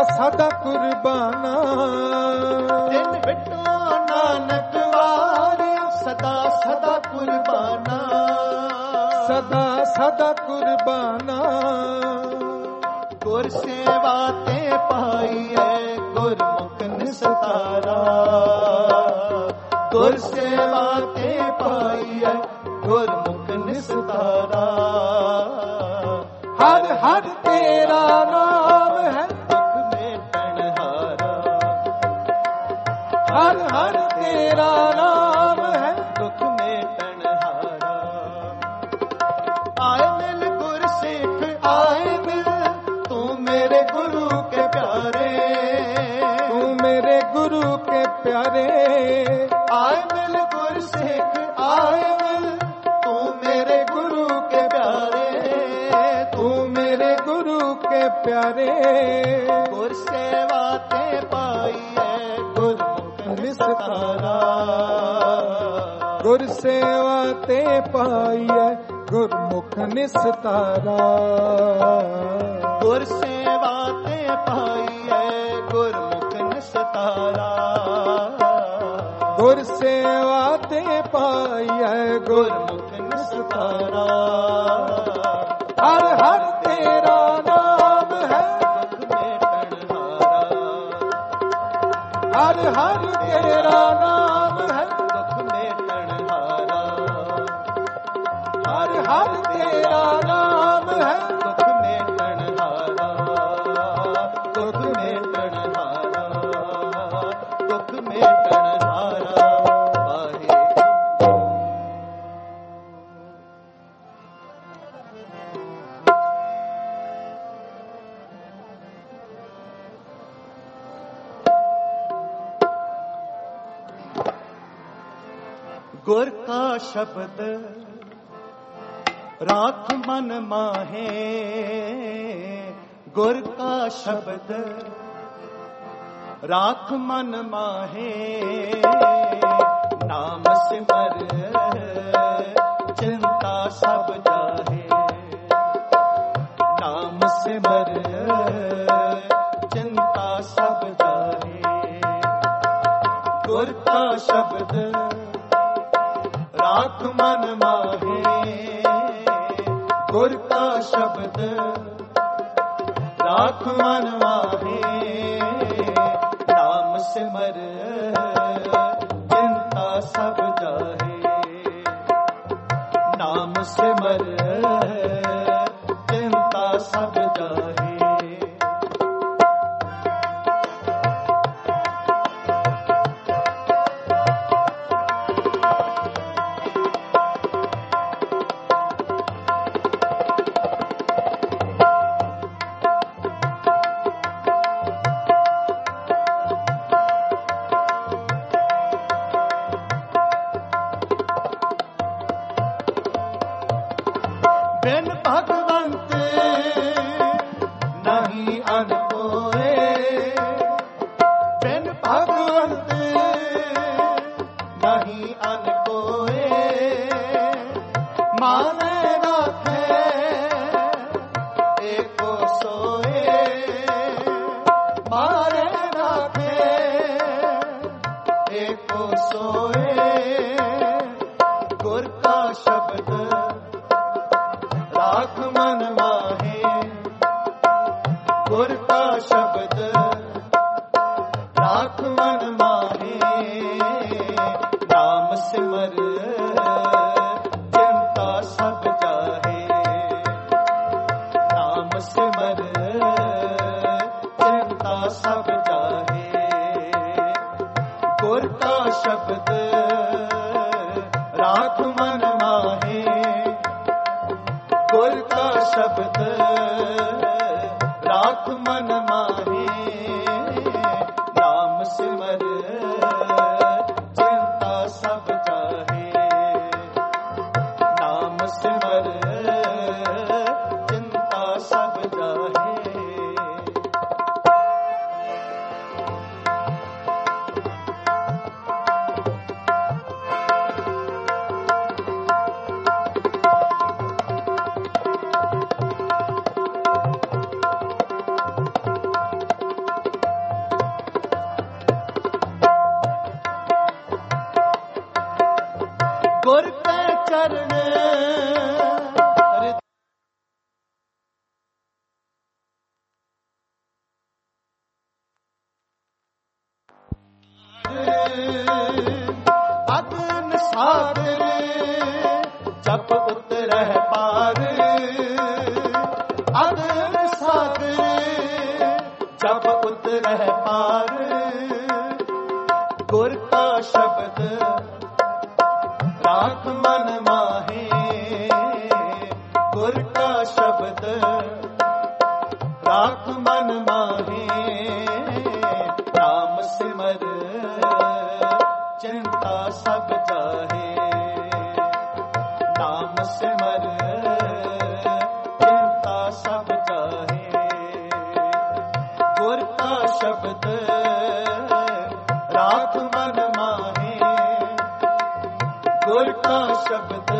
सदा कुर्बाना जिन बिटो नानक वारिया सदा सदा कुर्बाना सदा सदा कुर्बाना गुर सेवा ते पाई है गुरमुख निस्तारा गुर सेवा ते पाई है गुरमुख निस्तारा हर हर तेरा नाम है दुख में टणहारा हर हर तेरा नाम है दुख में टणहारा आए मिल गुर सिख आए मिल तू मेरे गुरु के प्यारे तू मेरे गुरु के प्यारे आए मिल गुर सिख आए मिल तू मेरे गुरु के प्यारे तू मेरे गुरु के प्यारे गुर सेवा ते पाई है गुरमुख निस्तारा गुर सेवा ते पाई है गुरमुख निस्तारा गुर सेवा ते पाई है गुरमुख निस्तारा गुर सेवा ते पाई है गुरमुख निस्तारा हर हर तेरा नाम है दुख में टणहारा हर हर तेरा नाम है दुख में टणहारा हर हर तेरा नाम है दुख में टणहारा दुख में टणहारा दुख में टणहारा वाहे गुर का शब्द राख मन माहे गुर का शब्द राख मन माहे नाम सिमर चिंता सब जाहे नाम सिमर चिंता सब जाहे गुर का शब्द राख मन माहे गुर का शब्द राख मन माहे नाम सिमर चिंता सब जाहे नाम सिमर चिंता सब जाहे बिन भगवंत नहीं अन कोए बिन भगवंत नहीं अन कोए माने राखे एको सोए मारे राखे एको सोए गुर का शब्द राख मन माहे गुर का शब्द राख मन माहे नाम सिमर चिंता सब जाहे नाम सिमर चिंता सब जाहे गुर का शब्द राख मन माहे गुर का शब्द राख मन माहे नाम सिमर चिंता सब जाहे नाम सिमर चिंता सब जाहे चरण अगन सागर जप उतरह पार अगन सागर जप उतरह पार गुर का शब्द राख मन माहे गुर का शब्द राख मन माहे नाम सिमर चिंता सब जाहे नाम सिमर चिंता सब जाहे गुर का शब्द राख मन माहे गुर का शब्द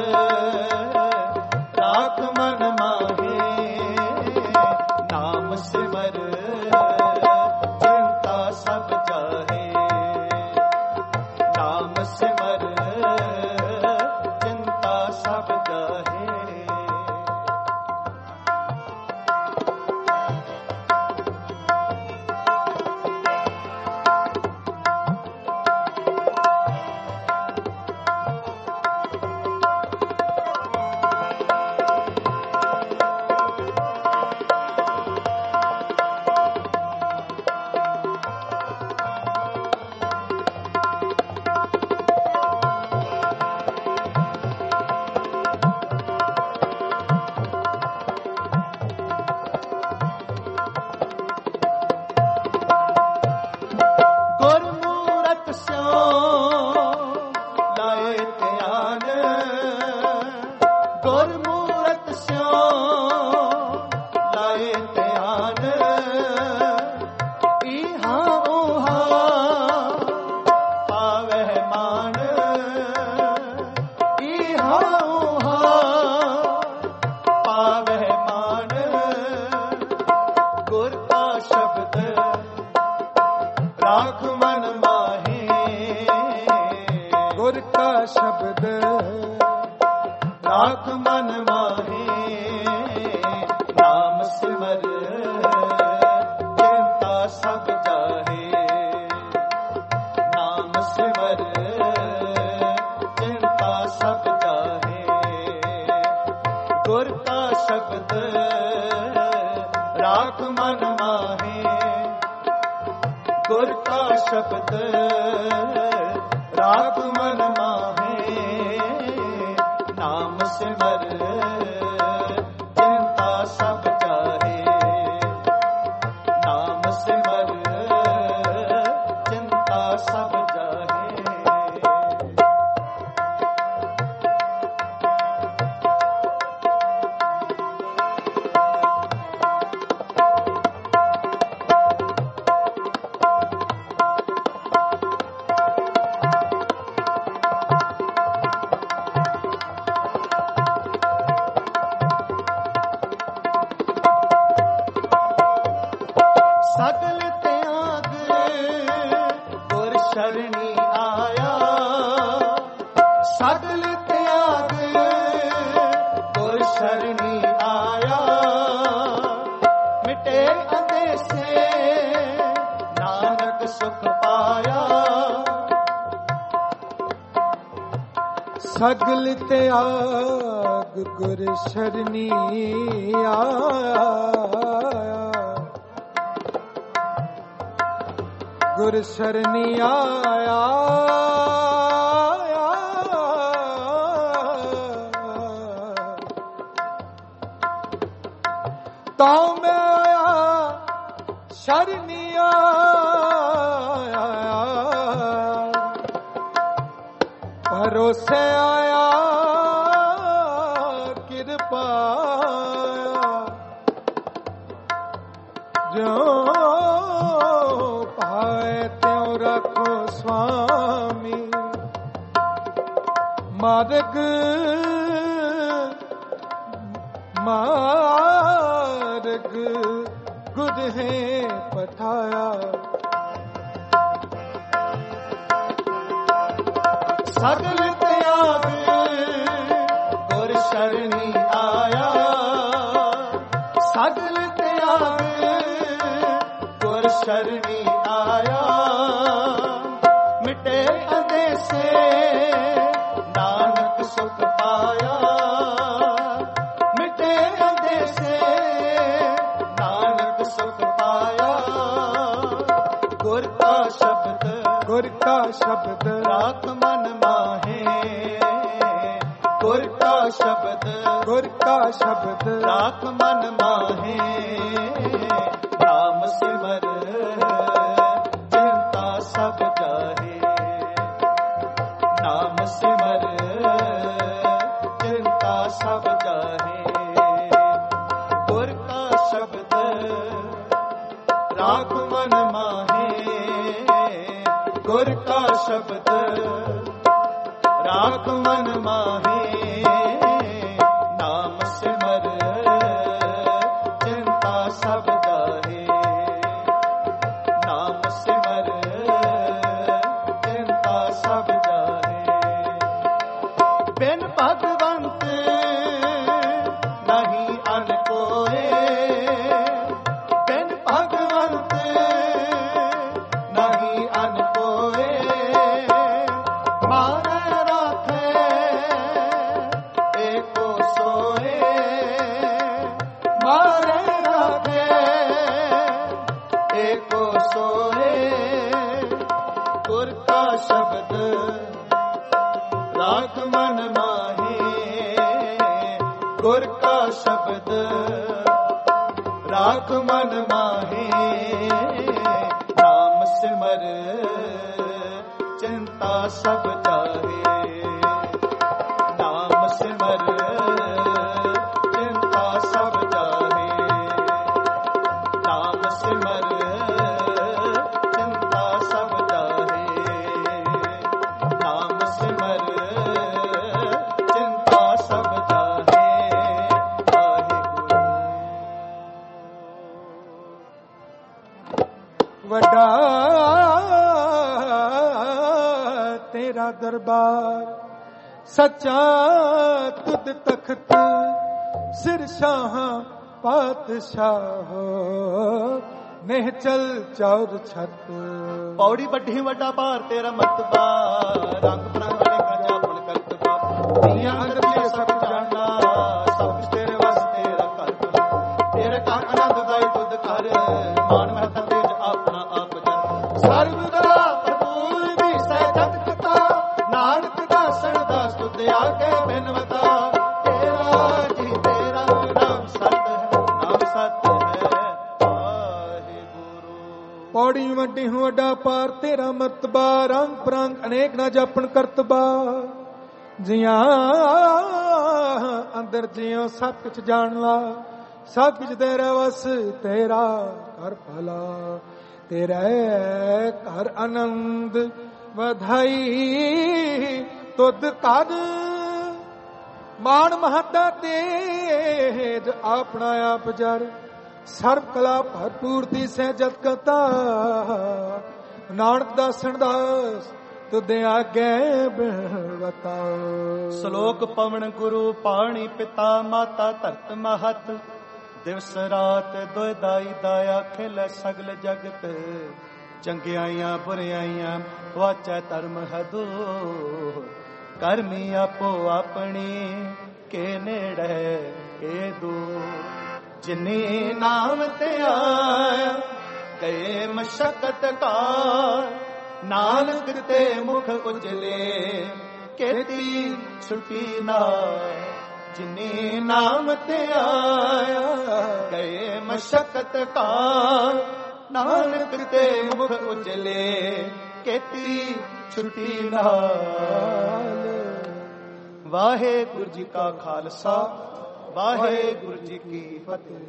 राख मन माहे नाम सिमर चिंता सब जाहे नाम सिमर चिंता सब जाहे राख मन माहे गुर का शब्द राख मन माहे नाम सिमर चिंता सब जाहे नाम सिमर चिंता सब जाहे गुर का शब्द राख मन माहे गुर का शब्द राख मन माहे नाम सिमर चिंता सब जाहे नाम सिमर चिंता सब जाहे सगल त्याग गुर शरणी आया सगल त्याग गुर शरणी आया मिटे अंदेसे नानक सुख पाया सगल त्याग गुर शरणी आया गुर शरणी आया तो मैं आया शरणी आया भरोसे आया कृपा जो रखो स्वामी मार्ग मार्ग गुर है पठाया सगल त्याग शरणी आया, सगल त्याग गुर शरणी आया। मिटे अंदेसे नानक सुख पाया, मिटे अंदेसे नानक सुख पाया। गुर का शब्द गुर का शब्द राख मन माहे, गुर का शब्द गुर का शब्द राख मन माहे। नाम सिमर चिंता सब जाहे, नाम सिमर चिंता सब जाहे। गुर का शब्द राख मन माहे, गुर का शब्द राख मन माहे। नाम सिमर चिंता सब जाहे, नाम सिमर चिंता सब जाहे। बिन भगवंत नहीं अन कोए, बिन भगवंत नहीं अन कोए। मारे राखे एको सोए, मारे राखे एको सोए। गुर का शब्द राख मन माहे, गुर का शब्द राख मन माहे। नाम सिमर चिंता सब जाहे, नाम सिमर चिंता सब जाहे। नाम सिमर चिंता सब जाहे, नाम सिमर चिंता सब जाहे। वड्डा तेरा दरबार, सच्चा तुद तख्त, सिर शाह पातशाह, निहचल चौर छत। पौड़ी बड्ढी वड्डा भार तेरा मर्तबा, रंग बरंग अनेक जापन करतबा। दुनिया अंदर में सब जाना, सब कुछ तेरे वस तेरा कर। तेरे कर आनंद दाई तुद कर, मान महता तेज अपना आप जन। सर्व दरा प्रभुर भी सह जग कथा, नानक दासन दास तुद आगे बिनवता। तेरा जी तेरा नाम सत है, नाम सत है वाहे गुरु। पौड़ी वड्डी हूँ वड्डा पार तेरा मर्तबा, रंग परंग अनेक ना जापन करतबा। जिया अंदर जियो सब कुछ जान ला, सब कुछ तेरा वस तेरा कर भला। तेरे कर आनंद वधाई तुद कर, मान महता तेज अपना आप जर। सर्व कला भरपूर दी सह जत कथा, नानक दासन दास तुदे आगे बिनवता। श्लोक पवन गुरु पाणी पिता माता धरत महत। दिवस रात दोय दाई दाया खेल सगल जगत। चंगियाइयां बुरियाइयां वाचा धर्म हदो। करमी आपो अपनी के नेड़े के दो। जिनी नाम ते आया गए मशक्कत का। नानक ते मुख उजले केती छुटी ना। जिनी नाम ते आया गए मशक्कत का। नानक ते मुख उजले केती छुटी नाल। वाहे गुरु जी का खालसा वाहे गुरु जी की फतेह।